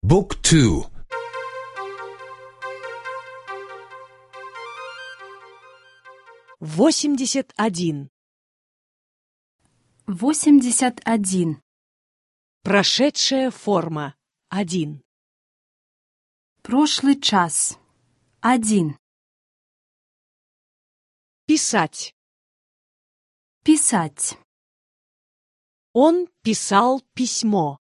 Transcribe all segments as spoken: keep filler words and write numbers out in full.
بوك تو. восемьдесят один. восемьдесят один. Прошедшая форма. один. Прошлый час. один. Писать. Писать. Он писал письмо.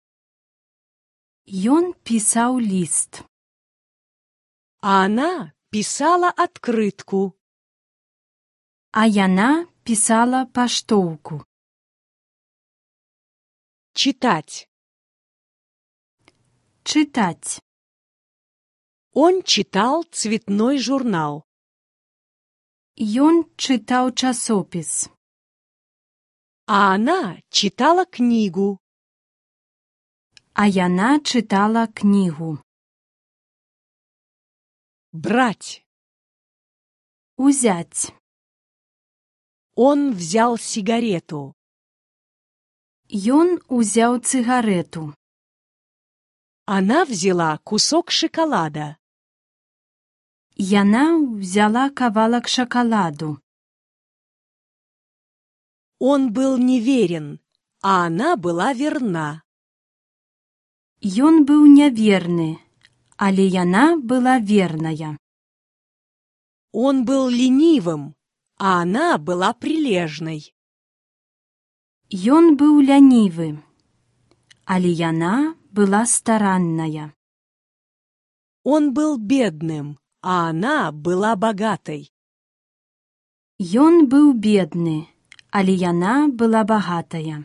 Ён писал лист. А она писала открытку. А яна писала паштоўку. Читать. Читать. Он читал цветной журнал. Ён чытаў часопіс. А она читала книгу. А яна чытала кнігу. Брать. Узять. Он взял сигарету. Ён узяў цыгарету. Она взяла кусок шоколада. Яна взяла кавалак шакаладу. Он был неверен, а она была верна. Ён быў няверны, але яна была верная. Он был ленивым, а она была прилежной. Ён быў лянівы, але яна была старанная. Он был бедным, а она была богатой. Ён быў бедны, але яна была багатая.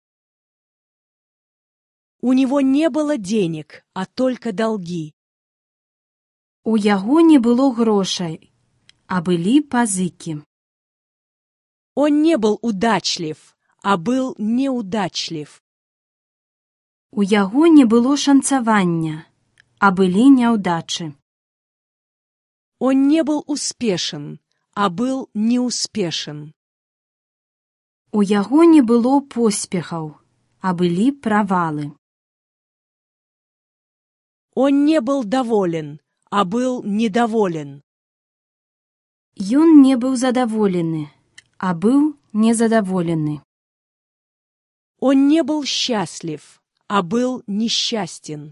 У него не было денег, а только долги. У яго не было грошай, а былі пазыкі. Он не был удачлив, а был неудачлив. У яго не было шанцавання, а былі няўдачы. Он не был успешен, а был неуспешен. У яго не было поспехаў, а былі правалы. Он не был доволен, а был недоволен. Ён не быў задаволены, а быў незадаволены. Он не был счастлив, а был несчастен.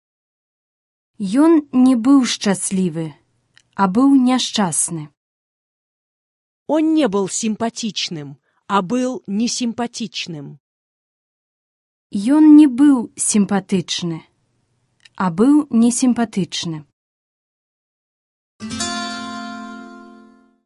Ён не быў шчаслівы, а быў няшчасны. Он не был симпатичным, а был несимпатичным. Ён не быў сімпатычны, а быў несімпатычны.